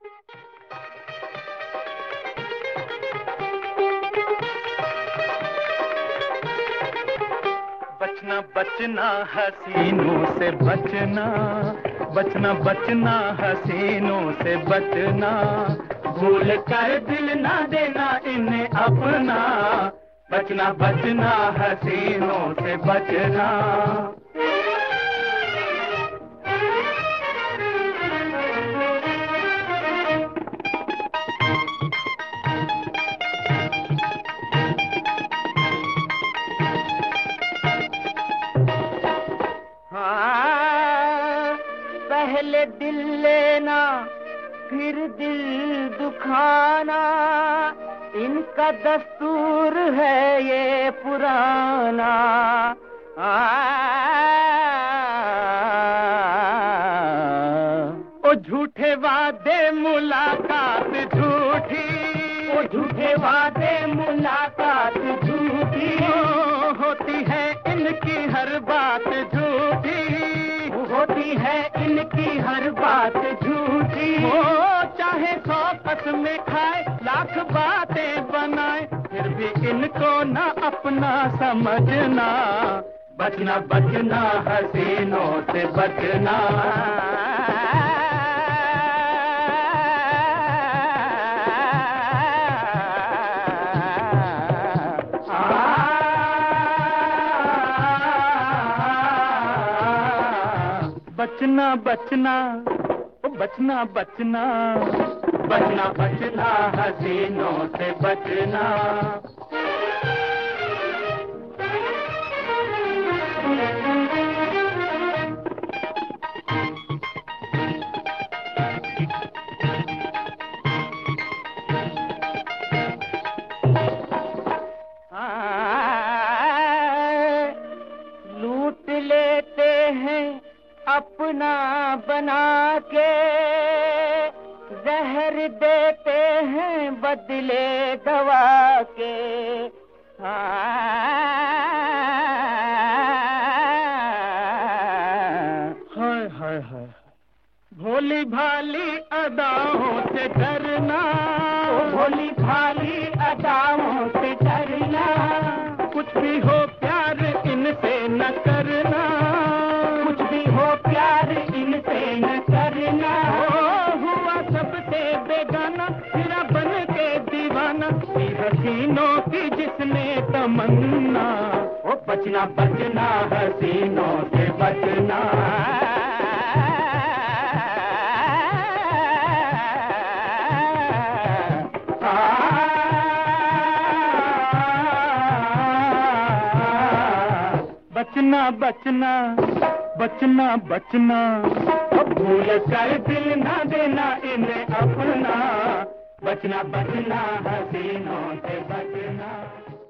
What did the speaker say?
बचना बचना हसीनों से बचना, बचना बचना हसीनों से बचना, भूल कर दिल ना देना इन्हें अपना, बचना बचना हसीनों से बचना। पहले दिल लेना फिर दिल दुखाना, इनका दस्तूर है ये पुराना। ओ झूठे वादे मुलाकात झूठी, ओ झूठे वादे मुलाकात झूठी, होती है इनकी हर बात झूठी, होती है इनकी हर बात झूठी। ओ चाहे 100 कसमें खाए, लाख बातें बनाए, फिर भी इनको ना अपना समझना, बचना बचना हसीनों से बचना। बचना बचना ओ बचना बचना, बचना बचना हसीनों से बचना। लूट लेते हैं अपना बना के, जहर देते हैं बदले दवा के। हाय हाय हाय, भोली भाली अदाओं से डरना, भोली भाली अदाओं से डरना, कुछ भी हो प्यार इनसे न करना, कुछ भी हो प्यार इनसे न करना। हुआ सबसे बेगाना, फिरा बन के दीवाना, हसीनों की जिसने तमन्ना, ओ बचना बचना हसीनों से बचना। बचना बचना बचना बचना, भूल कर दिल ना देना इन्हें अपना, बचना बचना हसीनों से बचना।